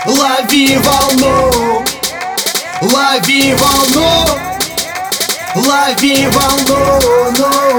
Лови волну, лови волну, лови волну,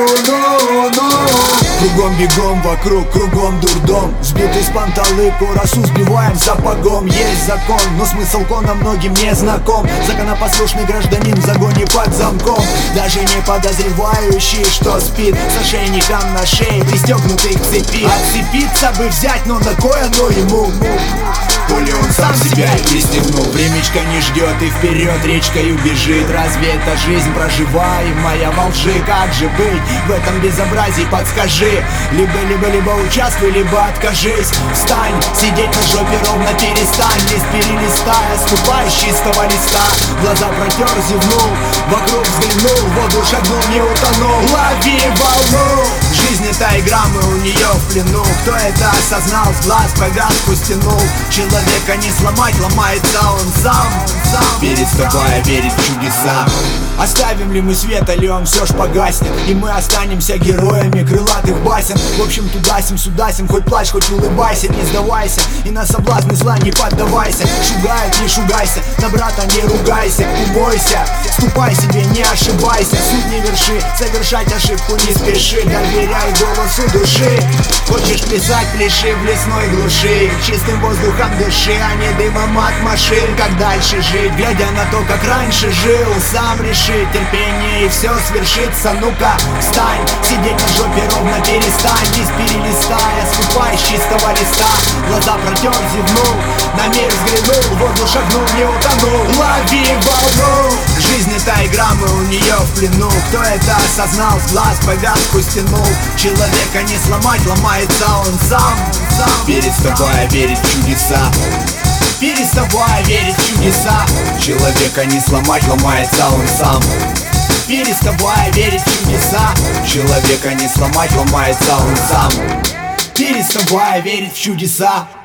Кругом бегом вокруг, кругом дурдом. Сбитый с панталыку, расу сбиваем сапогом. Есть закон, но смысл кона многим не знаком. Законопослушный гражданин в загоне под замком, даже не подозревающий, что спит с ошейником на шее, пристегнутый к цепи. Отцепиться бы взять, но на кое оно ему? Коли он сам себя и пристегнул. Времечко не ждет и вперед речкою бежит. Разве это жизнь проживаемая во лжи? Как же быть в этом безобразии, подскажи. Либо участвуй, либо откажись. Встань, сидеть на жопе ровно перестань. Лист перелистая, ступай с чистого листа. Глаза протер, зевнул, вокруг взглянул, в воду шагнул, не утонул. Лови волну. Жизнь это игра, мы у нее в плену. Кто это осознал, с глаз повязку стянул. Человека не сломать, ломается он сам. Переставая верить в чудеса. Оставим ли мы свет, или он все ж погаснет, и мы останемся героями крылатых басен. В общем, туда-сим, сюда-сим, хоть плачь, хоть улыбайся. Не сдавайся и на соблазны зла не поддавайся. Шугает, не шугайся, на брата не ругайся. Убойся, ступай себе, не ошибайся. Суд не верши, совершать ошибку не спеши. Доверяй голосу души. Хочешь плясать, пляши в лесной глуши. Чистым воздухом дыши, а не дымом от машин. Как дальше жить, глядя на то, как раньше жил. Сам реши, терпение и все свершится. Ну-ка, встань, сидеть на жопе ровно перестань. Лист перелистая, ступай с чистого листа. Глаза протер, зевнул, на мир взглянул, в воду шагнул, не утонул. Лови волну. Жизнь это игра, мы у нее в плену. Кто это осознал, с глаз повязку стянул. Человека не сломать, ломается он сам. Переставая верить в чудеса. Переставая верить в чудеса. Человека не сломать, ломается он сам. Переставая верить в чудеса. Человека не сломать, ломается он сам. Переставая верить в чудеса.